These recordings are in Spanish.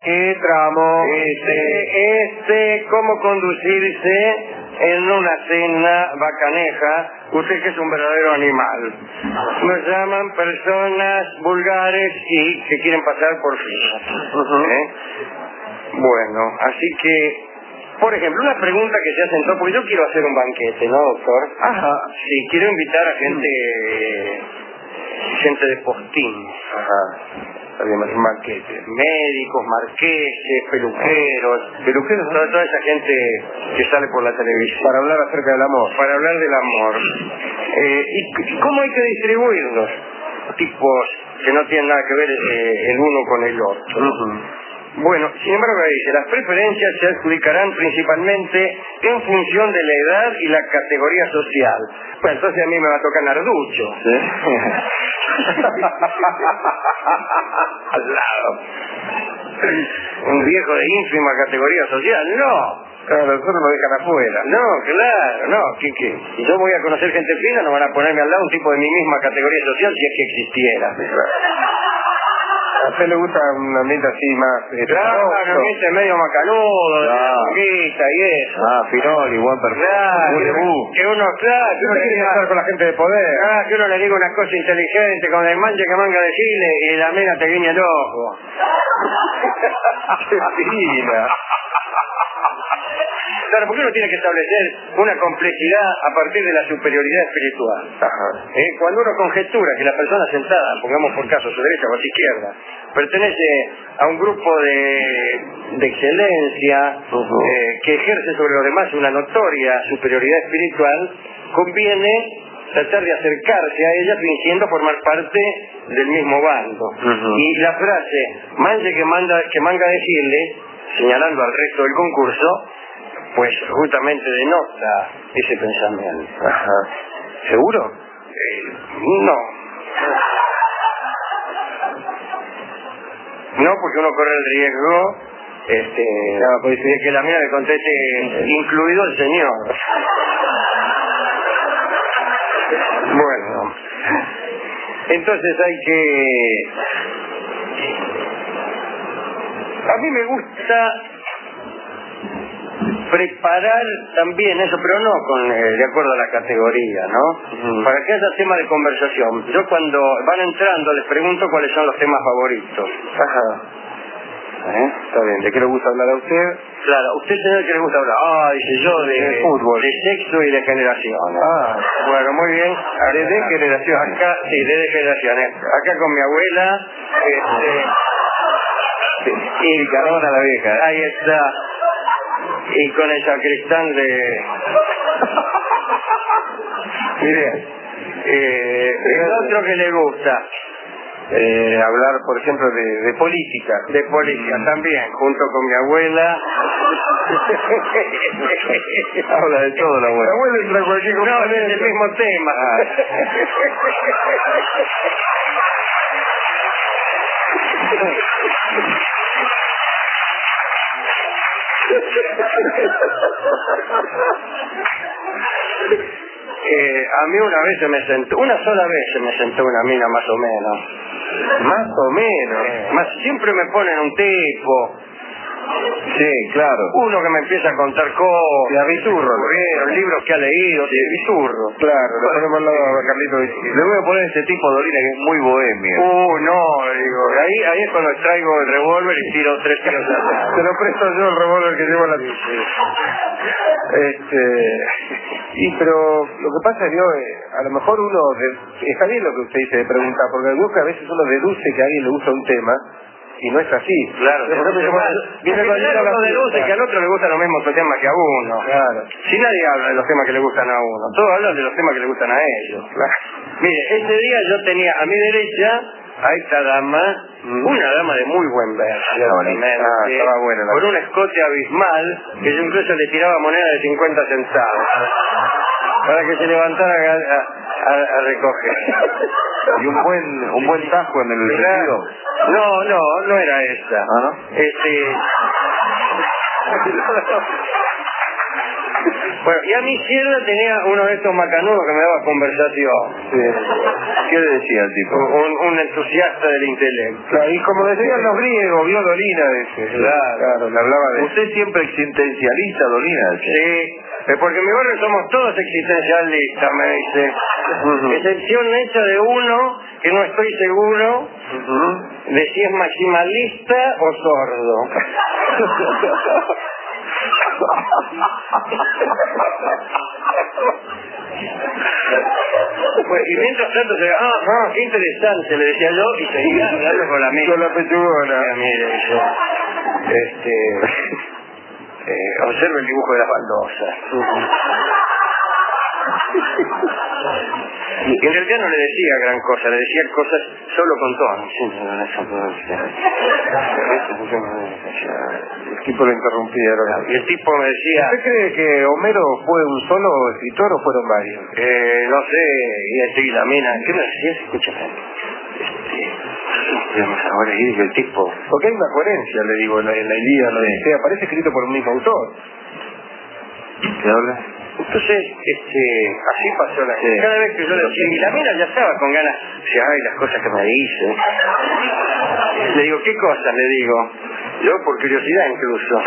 ¿Qué tramo? Cómo conducirse en una cena bacaneja. Usted que es un verdadero animal. Nos llaman personas vulgares y que quieren pasar por finas. Bueno, así que, por ejemplo, una pregunta que se hacen todos, porque yo quiero hacer un banquete, ¿no, doctor? Ajá. Sí, quiero invitar a gente de postín. Ajá. Un banquete. Médicos, marqueses, peluqueros, toda esa gente que sale por la televisión. Para hablar acerca del amor. Para hablar del amor. ¿Y cómo hay que distribuirlos? Tipos que no tienen nada que ver el uno con el otro. Bueno, sin embargo, dice, las preferencias se adjudicarán principalmente en función de la edad y la categoría social. Bueno, entonces a mí me va a tocar Narducho. ¿Sí? Al lado. Un viejo de ínfima categoría social, no. Claro, nosotros nos dejan afuera. No, claro, no. ¿Qué? Si yo voy a conocer gente fina, no van a ponerme al lado un tipo de mi misma categoría social si es que existiera. ¿A usted le gusta un ambiente así más... Claro, un ambiente medio macanudo, de boquita y eso. Finoli, buen perfil. Claro, que uno quiere estar con la gente de poder. Que uno le diga una cosa inteligente, con el manche que manga de chile y la mena te guiña el ojo. ¡Qué fina! Claro, porque uno tiene que establecer una complejidad a partir de la superioridad espiritual. Cuando uno conjetura que la persona sentada, pongamos por caso a su derecha o a su izquierda, pertenece a un grupo de excelencia que ejerce sobre los demás una notoria superioridad espiritual, conviene tratar de acercarse a ella fingiendo formar parte del mismo bando. Y la frase, manche que manga decirle, señalando al resto del concurso, pues justamente denota ese pensamiento. ¿Seguro? No, porque uno corre el riesgo de que la mía le conteste, incluido el señor. Bueno, entonces hay que... A mí me gusta preparar también eso, pero no de acuerdo a la categoría, ¿no? Para que haya tema de conversación. Yo cuando van entrando les pregunto cuáles son los temas favoritos. Está bien, ¿de qué le gusta hablar a usted? Claro, ¿usted señor qué le gusta hablar? Dice yo de fútbol, de sexo y de generaciones. Bueno, muy bien. ¿De degeneraciones? Acá, sí, de degeneraciones. Acá con mi abuela, y Carona la vieja. Ahí está. Y con el sacristán de... Mire, el otro que le gusta. Hablar, por ejemplo, de política. De política también, junto con mi abuela. Habla de todo la abuela. La abuela entra cualquier cosa. No, es el mismo tema. A mí una sola vez se me sentó una mina más o menos. Más o menos. Siempre me ponen un tipo. Sí, claro. Uno que me empieza a contar cosas. De Abiturro. Libros que ha leído, de Abiturro. Claro, le ponemos al lado a Carlito. Le voy a poner ese tipo de orina que es muy bohemio. No, digo. Ahí es cuando traigo el revólver y tiro 3 tiros atrás. Se lo presto yo el revólver que llevo en la... pero lo que pasa es que a lo mejor uno... está bien lo que usted dice de preguntar, porque a veces uno deduce que a alguien le gusta un tema y no es así. Claro, uno deduce que al otro le gustan los mismos temas que a uno. Claro. Si nadie habla de los temas que le gustan a uno, todos hablan de los temas que le gustan a ellos. Claro. Mire, ese día yo tenía a mi derecha a esta dama, una dama de muy buen ver, estaba buena con un escote abismal, que yo incluso le tiraba moneda de 50 centavos para que se levantara a recoger. Y un buen tajo en el vestido. No era esa. ¿No? Bueno, y a mi izquierda tenía uno de estos macanudos que me daba conversación. Sí. ¿Qué le decía el tipo? Un entusiasta del intelecto. Claro, y como decían los griegos, vio Dolina de ese. Claro, le hablaba de... Usted siempre existencialista, Dolina. Sí, porque en mi barrio somos todos existencialistas, me dice. Excepción hecha de uno que no estoy seguro de si es maximalista o sordo. Pues, y mientras tanto se qué interesante, le decía yo, y seguía hablando con la misma. Con la pechugona. Mire, observe el dibujo de las baldosas. Y en realidad no le decía gran cosa, le decía cosas solo con tono. El tipo lo interrumpieron. Y el tipo me decía... ¿Usted cree que Homero fue un solo escritor o fueron varios? No sé, y la mina... ¿Qué me decías? Escúchame. Ahora ahí el tipo... Porque hay una coherencia, le digo, en la Ilíada, lo que sea, parece escrito por un mismo autor. ¿Qué habla? Entonces, así pasó la cosa. Cada vez que yo le decía, y la mina ya estaba con ganas, decía, ay, las cosas que me dice. Le digo, ¿qué cosas? Le digo, yo por curiosidad incluso.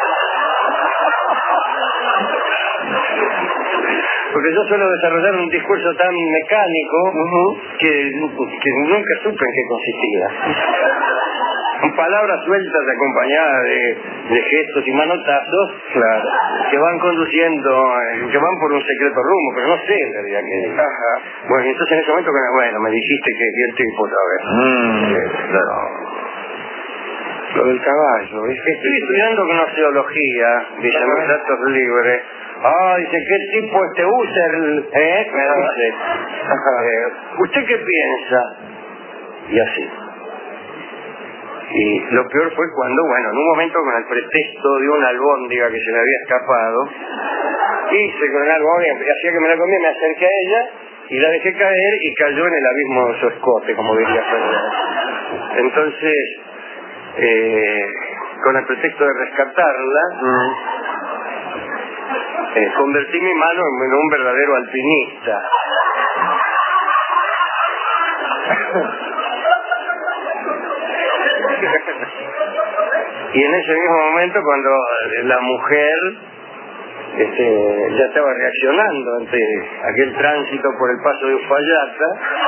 Porque yo suelo desarrollar un discurso tan mecánico que nunca supe en qué consistía. Palabras sueltas acompañadas de gestos y manotazos, claro, que van conduciendo, que van por un secreto rumbo, pero no sé en realidad qué es. Bueno, y entonces en ese momento, me dijiste que vi el tipo otra vez. Claro. Lo del caballo, ¿ves? Estoy estudiando gnoseología, dice los datos libres. Dice, ¿qué tipo Husserl? Me dice, ¿usted qué piensa? Y así. Y lo peor fue cuando, en un momento con el pretexto de una albóndiga que se me había escapado, hice con el albóndiga, hacía que me la comía, me acerqué a ella y la dejé caer y cayó en el abismo de su escote, como diría Ferrer. Entonces, con el pretexto de rescatarla, convertí mi mano en un verdadero alpinista. Y en ese mismo momento, cuando la mujer ya estaba reaccionando ante aquel tránsito por el paso de Uspallata,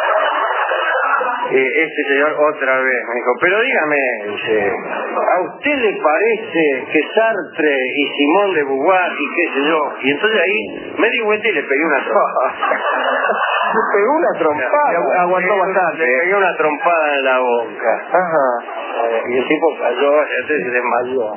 este señor otra vez me dijo, pero dígame, dice, ¿a usted le parece que Sartre y Simón de Beauvoir y qué sé yo? Y entonces ahí me di vuelta y le pegué una trompada. ¿Le pegó una trompada? Aguantó bastante. Le pegué una trompada en la boca. Y el tipo cayó, se desmayó.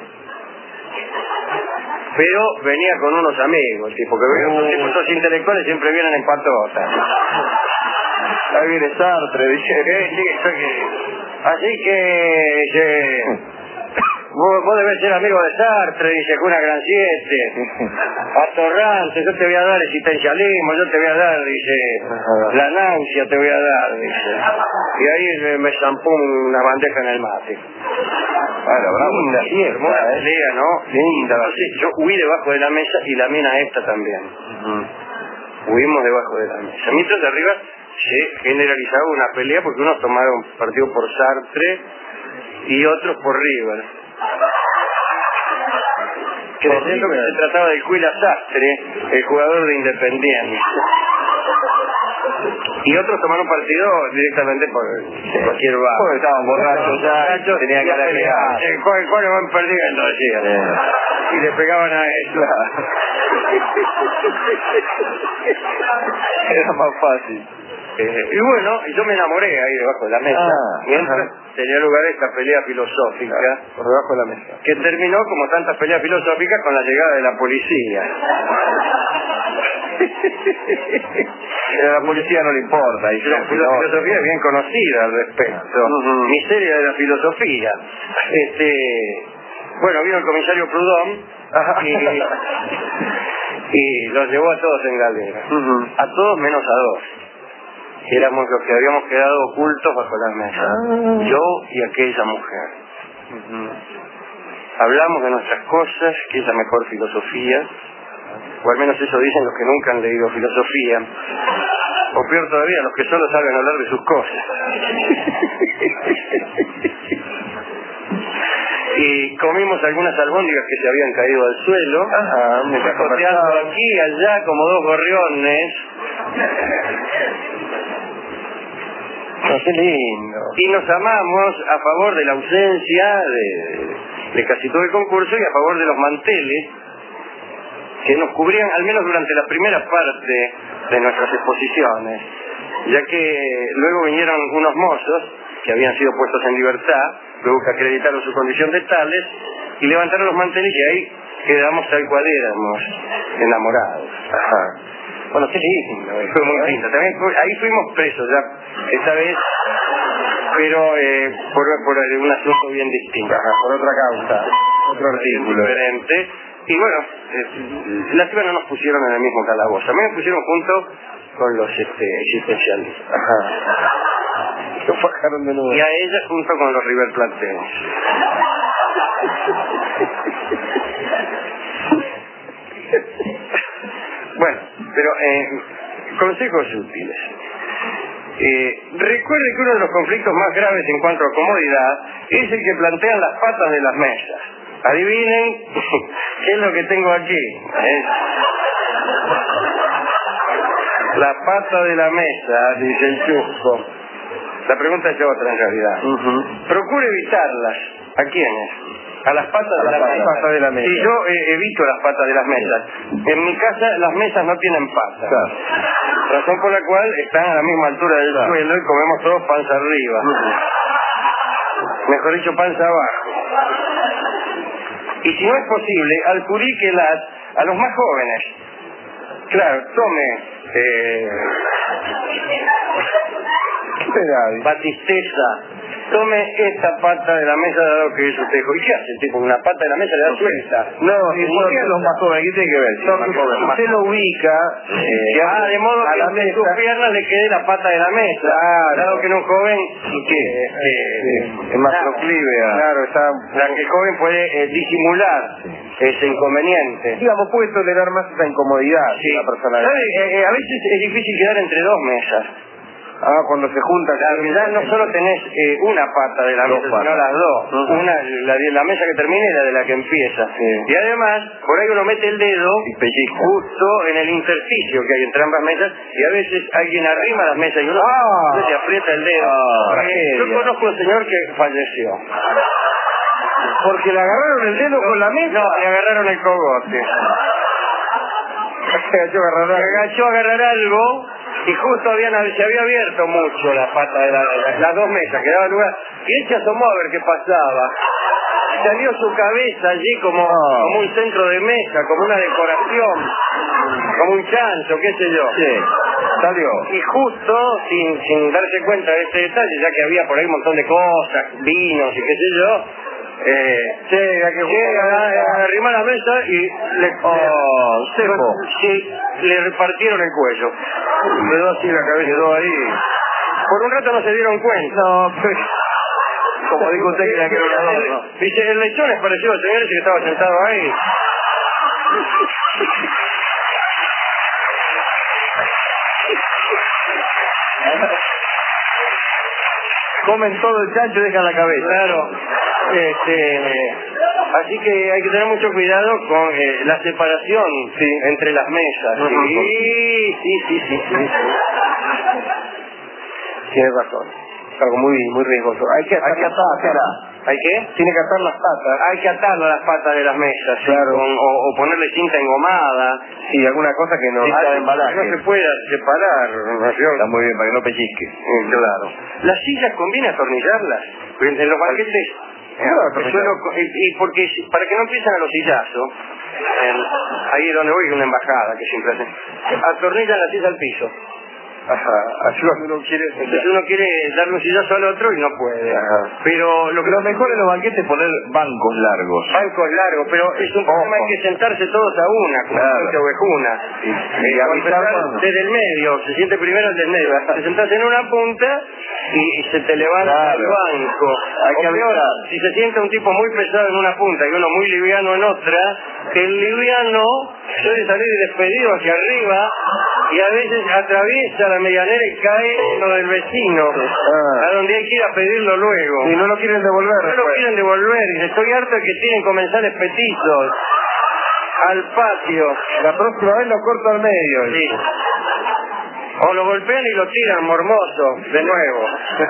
Pero venía con unos amigos, tipo, que estos intelectuales siempre vienen en patotas. Ahí viene Sartre, dice. Así que vos debes ser amigo de Sartre, dice, con una gran 7. Atorrante, yo te voy a dar existencialismo, yo te voy a dar, dice, la náusea te voy a dar, dice. Y ahí me zampó una bandeja en el mate. Bravo, hermosa pelea, ¿no? Linda. Entonces yo huí debajo de la mesa y la mina esta también. Huimos debajo de la mesa. Mientras de arriba se generalizaba una pelea porque unos tomaron partido por Sartre y otros por River. Creyendo que se trataba del Cuila Sastre, el jugador de Independiente. Y otros tomaron partido directamente por cualquier bar. Porque estaban borrachos ya, tenían que pelear. ¿Cuáles van perdiendo? Decían. Y le pegaban a él. Era más fácil. Y bueno, yo me enamoré ahí debajo de la mesa, mientras tenía lugar esta pelea filosófica, por debajo de la mesa, que terminó como tantas peleas filosóficas con la llegada de la policía. A la policía no le importa. Y la filosofía es bien conocida al respecto. Miseria de la filosofía. Bueno, vino el comisario Proudhon y los llevó a todos en galera. A todos menos a dos. Éramos los que habíamos quedado ocultos bajo la mesa. Yo y aquella mujer. Hablamos de nuestras cosas, que es la mejor filosofía. o al menos eso dicen los que nunca han leído filosofía, o peor todavía, los que solo saben hablar de sus cosas. Y comimos algunas albóndigas que se habían caído al suelo, picoteando aquí y allá como dos gorriones. Qué lindo. Y nos amamos a favor de la ausencia de casi todo el concurso y a favor de los manteles que nos cubrían al menos durante la primera parte de nuestras exposiciones, ya que luego vinieron unos mozos que habían sido puestos en libertad, luego que acreditaron su condición de tales y levantaron los manteles y ahí quedamos tal cual éramos, enamorados. Ajá. Bueno, qué lindo. Fue muy lindo. También ahí fuimos presos ya, esta vez, pero por un asunto bien distinto. Ajá, por otra causa, otro artículo. Diferente. Y bueno, las no nos pusieron en el mismo calabozo. A mí me pusieron junto con los existencialistas. Ajá. Lo fajaron de nuevo. Y a ella junto con los River Platenses. Bueno, pero consejos útiles. Recuerde que uno de los conflictos más graves en cuanto a comodidad es el que plantean las patas de las mesas. Adivinen qué es lo que tengo aquí. La pata de la mesa, dice el chusco. La pregunta es otra en realidad. Procure evitarlas. ¿A quiénes? A las patas de la mesa. Y yo evito las patas de las mesas. En mi casa las mesas no tienen patas. Claro. Razón por la cual están a la misma altura del suelo y comemos todos panza arriba. Mejor dicho, panza abajo. Y si no es posible, alcuríquelas a los más jóvenes. Claro, tome Batisteza, tome esta pata de la mesa dado que es usted. ¿Y qué hace el tipo? Una pata de la mesa le da suelta. No, los más jóvenes, ¿qué tiene que ver? Usted lo ubica de modo que en sus piernas le quede la pata de la mesa. Dado que en un joven es más proclive a... Claro, el joven puede disimular ese inconveniente. Digamos, puede tolerar más esa incomodidad. Sí. La persona. A veces es difícil quedar entre dos mesas. Cuando se juntan. Ya no solo tenés una pata de la mesa, sino las dos. Una, la mesa que termina y la de la que empieza. Sí. Y además, por ahí uno mete el dedo justo en el intersticio que hay entre ambas mesas y a veces alguien arrima las mesas y uno se aprieta el dedo. Yo conozco a un señor que falleció. ¿Porque le agarraron el dedo con la mesa? No, le agarraron el cogote. Se agachó a agarrar algo y justo se había abierto mucho la pata de las dos mesas que daban lugar y él se asomó a ver qué pasaba. Salió su cabeza allí como un centro de mesa, como una decoración, como un chancho, qué sé yo. Sí, salió. Y justo, sin darse cuenta de este detalle, ya que había por ahí un montón de cosas, vinos y qué sé yo, arrimó la mesa y le repartieron el cuello. Quedó así la cabeza, quedó ahí. Por un rato no se dieron cuenta. Como dijo usted que era un adorno. Dice, el lechón es parecido al señor ese que estaba sentado ahí. Comen todo el chancho y dejan la cabeza. Claro. Así que hay que tener mucho cuidado con la separación entre las mesas. Sí. Tiene razón. Es algo muy riesgoso. Hay que atar. ¿Hay qué? Tiene que atar las patas. Hay que atar las patas de las mesas. Claro. O ponerle cinta engomada. Sí, alguna cosa que no... no se pueda separar. Está muy bien, para que no pellizque. Claro. Las sillas conviene atornillarlas. En los banquetes... y porque para que no empiecen a los sillazos, ahí es donde voy, una embajada que siempre hacen, atornillan la silla al piso. Así cuando uno quiere... Entonces uno quiere darle un sillazo al otro y no puede. Pero lo mejor en los banquetes es poner bancos largos. Bancos largos, pero es un problema, hay que sentarse todos a una, como claro. Ovejuna. Y empezar desde el medio, se siente primero el del medio. Te sentás en una punta y se te levanta el banco. Hay que peor, si se sienta un tipo muy pesado en una punta y uno muy liviano en otra, el liviano suele salir despedido hacia arriba y a veces atraviesa la medianera y cae en lo del vecino, a donde hay que ir a pedirlo luego. Y no lo quieren devolver. No lo quieren devolver, y estoy harto de que tienen comensales petizos al patio. La próxima vez lo corto al medio. Sí. O lo golpean y lo tiran mormoso, de nuevo.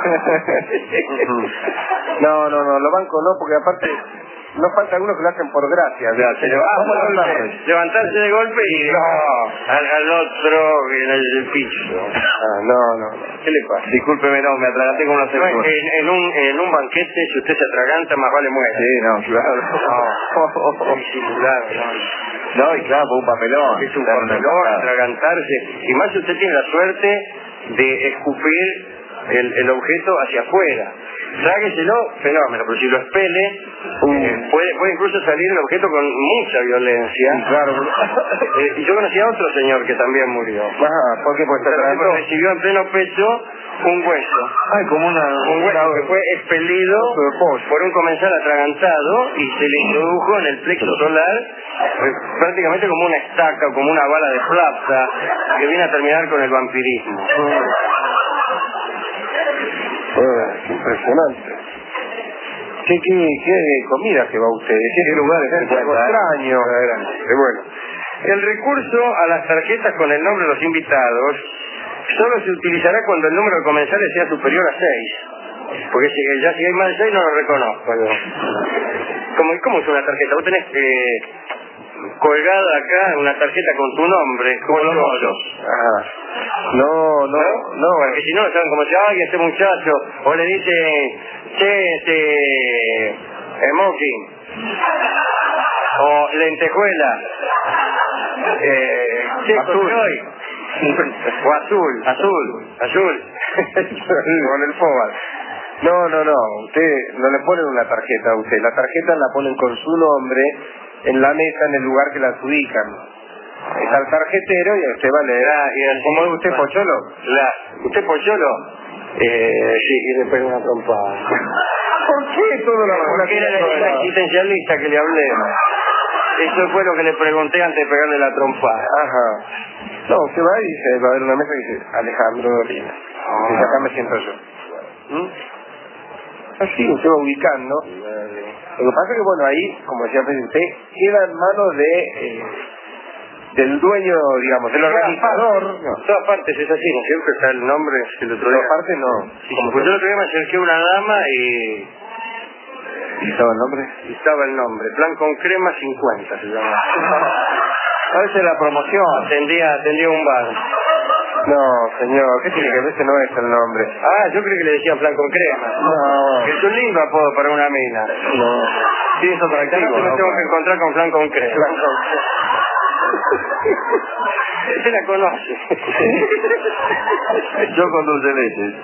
No, los bancos no, porque aparte no falta algunos que lo hacen por gracia. Levantarse de golpe y al otro en el piso. No. ¿Qué le pasa? Discúlpeme, no, me atraganté con una censura. En un banquete, si usted se atraganta, más vale muera. Sí, no, claro. No, y claro, por un papelón. Es un papelón, atragantarse. Y más si usted tiene la suerte de escupir el objeto hacia afuera. Trágueselo, fenómeno, pero si lo expele, puede incluso salir el objeto con mucha violencia. Claro. Y yo conocí a otro señor que también murió. ¿Por qué? Pues recibió en pleno pecho un hueso. Como un hueso que fue expelido por un comensal atragantado y se le introdujo en el plexo solar, prácticamente como una estaca, como una bala de plata que viene a terminar con el vampirismo. Impresionante. ¿Qué comida que va usted? ¿Qué lugares? Es algo extraño. Bueno, el recurso a las tarjetas con el nombre de los invitados solo se utilizará cuando el número de comensales sea superior a 6. Porque si hay más de 6 no lo reconozco. ¿Cómo es una tarjeta? Vos tenés colgada acá una tarjeta con tu nombre, como los moros. No. Porque si no, saben como si, ay, este muchacho, o le dicen, che, smoking, o lentejuela, azul. O azul. Con el FOBAL. No. Usted no le ponen una tarjeta a usted. La tarjeta la ponen con su nombre en la mesa, en el lugar que la adjudican. Está el tarjetero y usted va a leer. ¿Cómo es usted, Pocholo? ¿Usted Pocholo? Sí, y le pega una trompada. ¿Por qué todo lo Porque era el existencialista que le hablé. Eso fue lo que le pregunté antes de pegarle la trompada. No, usted va y dice, va a haber una mesa y dice, Alejandro Dolina. Y acá me siento yo. Así usted va ubicando. Lo que pasa es que, bueno, ahí, como decía usted, queda en manos del dueño, digamos, del organizador. En todas partes es así, ¿no? Siempre está el nombre. En todas partes no. Pues yo el otro día me acerqué a una dama y... ¿Y estaba el nombre? Y estaba el nombre. Plan con crema 50 se llama. A veces la promoción. Atendía un bar. No, señor, ¿qué tiene que ver? Ese no es el nombre. Yo creo que le decían plan con crema. No. Que es un lindo apodo para una mina. No. Sí, es atractivo. No me tengo que encontrar con plan con crema. Usted la conoce. Yo con dulce leche.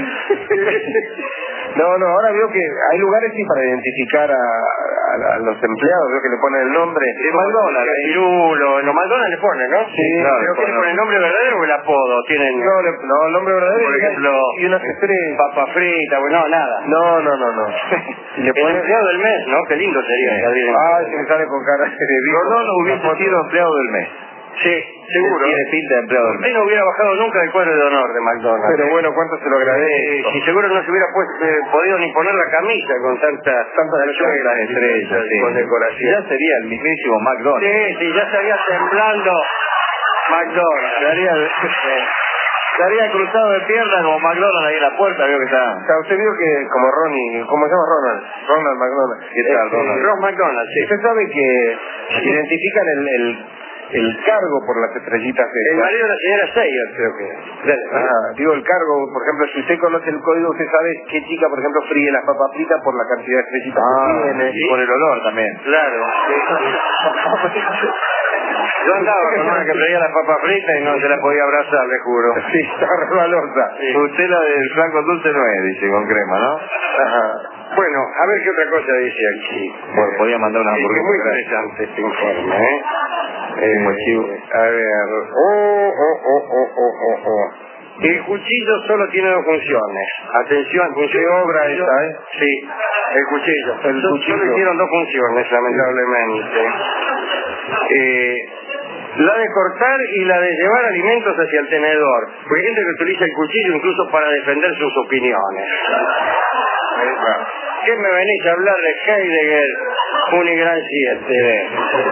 No, ahora veo que hay lugares sí para identificar a los empleados, veo que le ponen el nombre. De McDonald's, los McDonald's le ponen, ¿no? Sí, claro. ¿Pero qué le ponen, el nombre verdadero o el apodo? ¿Tienen? No, el nombre verdadero. Por ejemplo, y unas estrellas. Papa frita, bueno, nada. No. Y le ponen empleado del mes, ¿no? Qué lindo sería. Se me sale con cara de vivo. No hubiese sido empleado del mes. Sí, seguro. Tiene pinta de empleado del mes. Usted no hubiera bajado nunca del cuadro de honor de McDonald's. Pero bueno, ¿cuánto se lo agradezco? Si seguro no se hubiera podido ni poner la camisa con tantas estrellas, con decoración. Ya sería el mismísimo McDonald's. Sí, ya estaría temblando McDonald's. Estaría cruzado de piernas como McDonald's ahí en la puerta, veo que está. O sea, usted vio que como Ronnie, ¿cómo se llama Ronald? Ronald McDonald. ¿Qué tal, Ronald? Ron McDonald, sí. Usted sabe que identifican el cargo por las estrellitas esas. El marido de la señora Sayer, creo que. Digo el cargo, por ejemplo, si usted conoce el código, usted sabe qué chica, por ejemplo, fríe las papas fritas por la cantidad de estrellitas que tiene. Y por el olor también. Claro. Yo andaba con una que traía las papas fritas y no se la podía abrazar, le juro. Sí, está resbalosa. Sí. Usted la del flanco dulce no es, dice, con crema, ¿no? Ajá. Bueno, a ver qué otra cosa dice aquí. Bueno, podía mandar una Es muy hamburguesa. interesante este informe, ¿eh? Como chivo. A ver. El cuchillo solo tiene dos funciones. Atención, función. ¿Qué obra esa, Sí, el cuchillo. El cuchillo. Solo hicieron dos funciones, lamentablemente. La de cortar y la de llevar alimentos hacia el tenedor. Porque hay gente que utiliza el cuchillo incluso para defender sus opiniones. ¿Qué me venís a hablar de Heidegger, Unigran 7?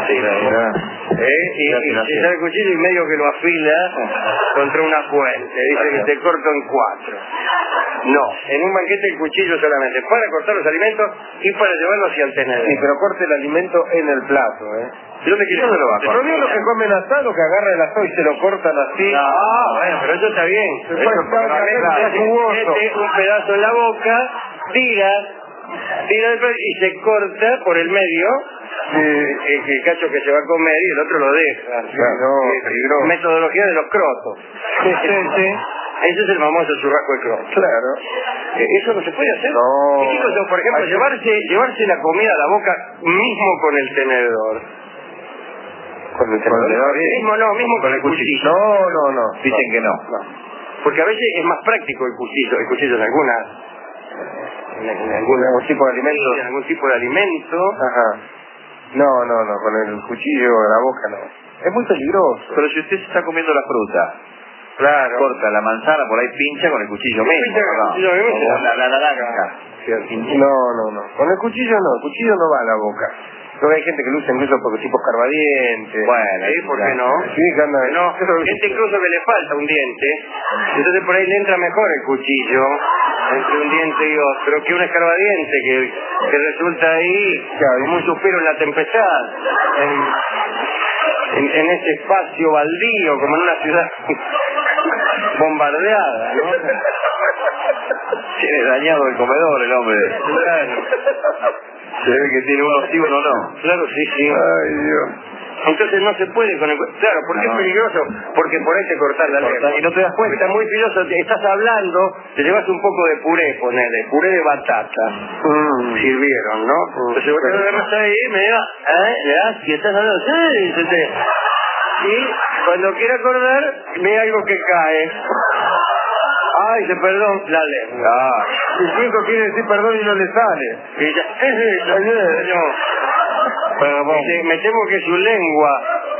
Y se da el cuchillo y medio que lo afila contra una fuente. Dice que te corto en 4. No, en un banquete el cuchillo solamente para cortar los alimentos y para llevarlos hacia el tenedor. Sí, pero corte el alimento en el plato, ¿Dónde lo va a Yo veo los que comen asado que agarran el asado y se lo cortan así. No, bueno, pero eso está bien. Bueno, está jugoso. Mete un pedazo en la boca, tira el pedazo y se corta por el medio el cacho que se va a comer y el otro lo deja. Peligroso. Metodología de los crotos. Ese es el famoso churrasco de croto. Claro. ¿Eso no se puede hacer? No. ¿Y qué cosa? Por ejemplo, llevarse la comida a la boca mismo con el tenedor. ¿Con el tenedor? Mismo con el cuchillo. No. Dicen que no. Porque a veces es más práctico el cuchillo en algún tipo de alimento. En algún tipo de alimento. Ajá. No, con el cuchillo en la boca no. Es muy peligroso. Pero si usted se está comiendo la fruta, Claro. corta la manzana, por ahí pincha con el cuchillo mismo. Pincha con el cuchillo mismo, O la naranja. No. Con el cuchillo no va a la boca. Creo que hay gente que lo usa incluso porque tipo escarbadiente. Bueno, ¿Sí? ¿Por qué no? Sí, que anda. No, gente incluso que le falta un diente, entonces por ahí le entra mejor el cuchillo entre un diente y otro que un escarbadiente que resulta ahí como un suspiro en la tempestad, en ese espacio baldío, como en una ciudad bombardeada, ¿no? Tiene dañado el comedor el hombre. Claro. Se ve que tiene uno sí, uno no. Claro, sí. Ay, Dios. Entonces no se puede con el... Claro, ¿por qué es peligroso? Porque por ahí te cortás la lengua. Y no te das cuenta. Está muy filoso, estás hablando, te llevas un poco de puré, ponele, puré de batata. Sirvieron, ¿no? Entonces vos te agarras ahí, le das, y estás hablando, y cuando quiere acordar, ve algo que cae. Ay, dice, perdón, la lengua. Incluso quiere decir perdón y no le sale. Y ya, Perdón. me temo que su lengua,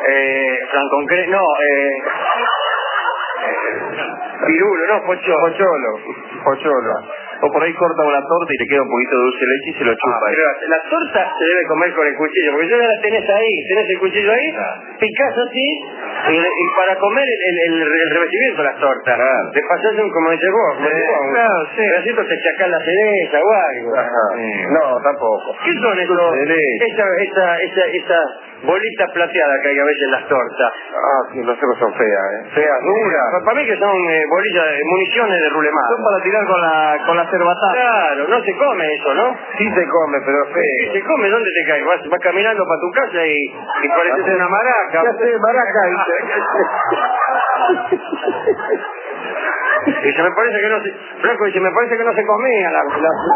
pirulo, no, Pocholo. O por ahí corta una torta y te queda un poquito de dulce de leche y se lo chupa. Pero la torta se debe comer con el cuchillo, porque ya la tenés ahí, tenés el cuchillo ahí, picás así, y para comer el revestimiento de las tortas, te pasás como dices vos, un pedacito te chacás la cereza o algo. No, tampoco. ¿Qué son esas bolitas plateadas que hay a veces en las tortas? Sí, no sé, son feas, Feas, duras. Para mí que son bolillas, municiones de rulemado. Son para tirar con la cerbatana. Claro, no se come eso, ¿no? Sí se come, pero es ¿Qué feo. se come? ¿Dónde te caes? Vas caminando para tu casa y pareces una maraca. ¿Qué hace maraca? Dice, me parece que no se... Franco dice, me parece que no se comía la...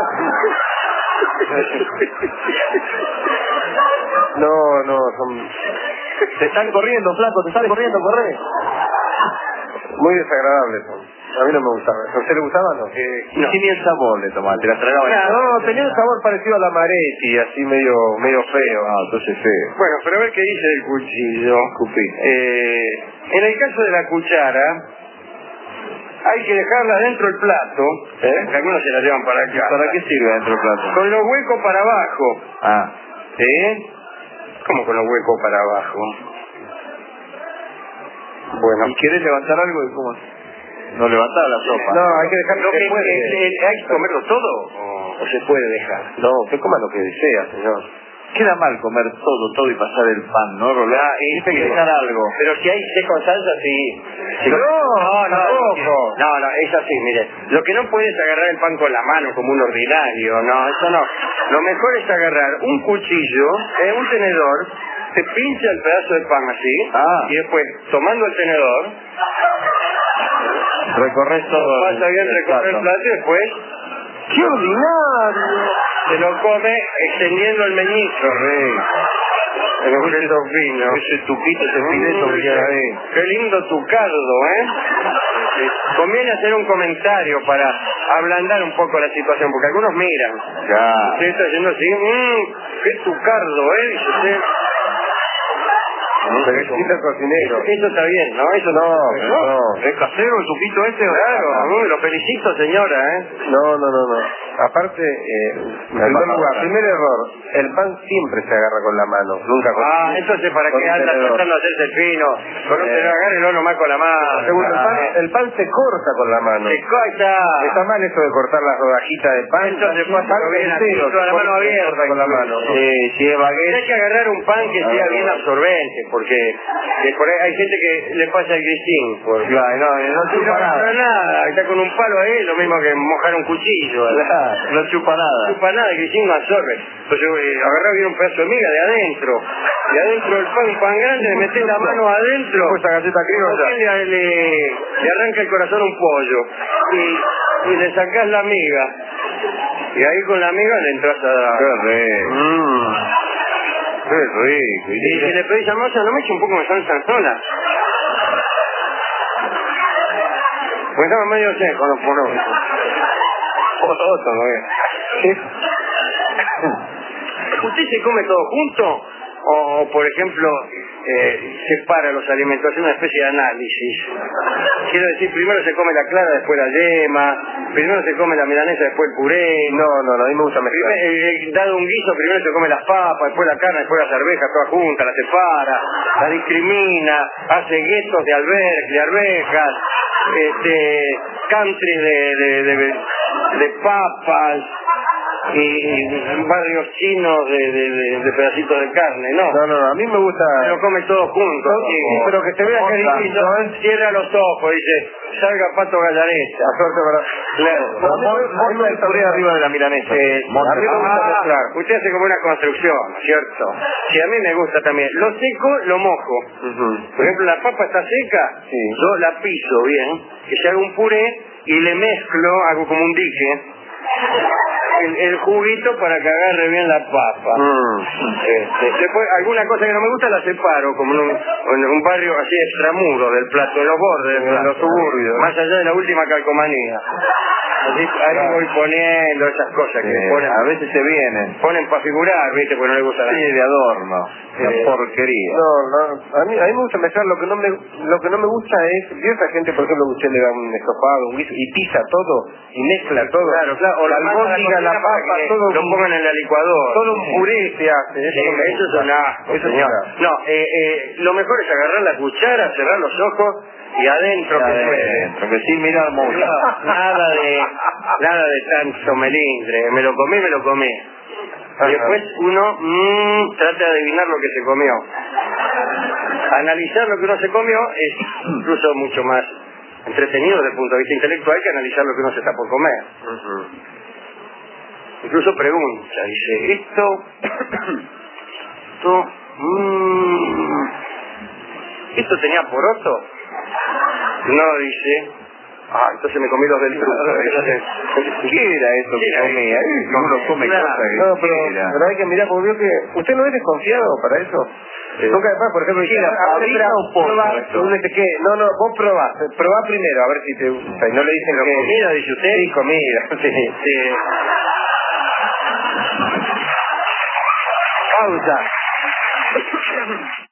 No, son... Te están corriendo, flaco, te están corriendo, corre. Muy desagradables son. A mí no me gustaban. ¿A usted le gustaban o no? No. Ni el sabor le tomaste, la tragaba. No, tenía un sabor parecido a la Maretti, así medio feo. Entonces feo. Bueno, pero a ver qué dice el cuchillo. En el caso de la cuchara, hay que dejarla dentro del plato, que algunos se la llevan para acá. ¿Para qué sirve dentro del plato? Con los huecos para abajo. ¿Sí? ¿Cómo con los huecos para abajo? Bueno. ¿Y querés levantar algo? ¿Y cómo? No levantar la sopa. No, hay que dejarlo. ¿Hay que comerlo todo o se puede dejar? No, usted coma lo que desea, señor. Queda mal comer todo y pasar el pan, ¿no, Rolá? Hay que dejar algo. Pero si hay té con salsa, sí. No, es así, mire. Lo que no puedes es agarrar el pan con la mano como un ordinario, no, eso no. Lo mejor es agarrar un cuchillo, un tenedor, te pincha el pedazo de pan así, y después, tomando el tenedor, recorres todo. pasa bien, recorre el plato y después... ¡Qué ordinario! Se lo come extendiendo el meñique. El objeto fino. Ese tuquito, ese fileto, Qué lindo tucardo, ¿eh? Conviene hacer un comentario para ablandar un poco la situación, porque algunos miran. Ya. Usted está diciendo así, qué tucardo, ¿eh? Dice usted. Felicita al cocinero. Eso está bien, ¿no? Eso No. ¿Es casero el tuquito ese? Claro, lo felicito, señora, ¿eh? No. Aparte, primer error, el pan siempre se agarra con la mano, nunca con... entonces ¿para con qué un anda tenedor. tratando de hacerse fino? Con un tenedor, agárrelo nomás con la mano. Segundo, el pan se corta con la mano. Se corta. Está mal eso de cortar las rodajitas de pan. Entonces pasa bien entero, con la mano abierta con la mano. Si es baguette. Hay que agarrar un pan que sea bien absorbente, porque por ahí hay gente que le pasa el grisín. Claro, no chupa nada. Está con un palo ahí, lo mismo que mojar un cuchillo. No chupa nada. No chupa nada, el grisín no absorbe. Entonces agarrar bien un pedazo de miga de adentro. Y adentro del pan, un pan grande, le metés la mano adentro. Esa galleta criolla. Le arranca el corazón un pollo. Y le sacás la miga. Y ahí con la miga le entras a... Qué rico. Y si le pedís a masa, no me eche un poco de salsa sola. Pues estamos medio secos los porotos. ¿Usted se come todo junto? O por ejemplo, separa los alimentos, hace una especie de análisis. Quiero decir, primero se come la clara, después la yema, primero se come la milanesa, después el puré. No, a mí me gusta mezclar. Dado un guiso, primero se come las papas, después la carne, después las arvejas, todas juntas, las separa, la discrimina, hace guetos de arvejas, country de papas, y barrios chinos de pedacitos de carne, ¿no? No, a mí me gusta... Se lo come todo junto. Sí, pero que se vea que es distinto, ¿eh? Cierra los ojos, dice, salga Pato Gallareta. A suerte para... Claro. Monta el puré arriba de la milanesa. A mí me gusta mezclar. Usted hace como una construcción, ¿cierto? Sí, a mí me gusta también. Lo seco, lo mojo. Por ejemplo, la papa está seca, yo la piso bien, que se haga un puré y le mezclo, hago como un dique, el juguito para que agarre bien la papa. Después, alguna cosa que no me gusta la separo, como en un barrio así extramuro del plato, de los bordes, de los suburbios, más allá de la última calcomanía. Así, ahí voy poniendo esas cosas que ponen, a veces se vienen. Ponen para figurar, ¿viste? Porque no le gusta la Sí, de adorno. Porquería. No, a mí me gusta mezclar. Lo que no me gusta es, ¿vio esa gente, por ejemplo, que usted le da un estofado, un guiso, y pisa todo, y mezcla todo? Claro, o la albóndiga, la papa, todo lo pongan en la licuadora. Todo un puré se hace. Eso es un asco, señor. No, lo mejor es agarrar la cuchara, cerrar los ojos y adentro que sin mirar mucho. Nada de tanto melindre. Me lo comí. Y después uno trata de adivinar lo que se comió. Analizar lo que uno se comió es incluso mucho más entretenido desde el punto de vista intelectual que analizar lo que uno se está por comer. Incluso pregunta, dice, ¿esto tenía poroto? No, dice. Entonces me comí los del fruto. ¿Qué era eso que comía? Uno come cosas que... No, pero hay que mirar, porque veo que... ¿Usted no es desconfiado para eso? Nunca después, por ejemplo, vos probá primero, a ver si te gusta. Y no le dicen que... ¿Comida, dice usted? Sí, comida, sí. Pausa.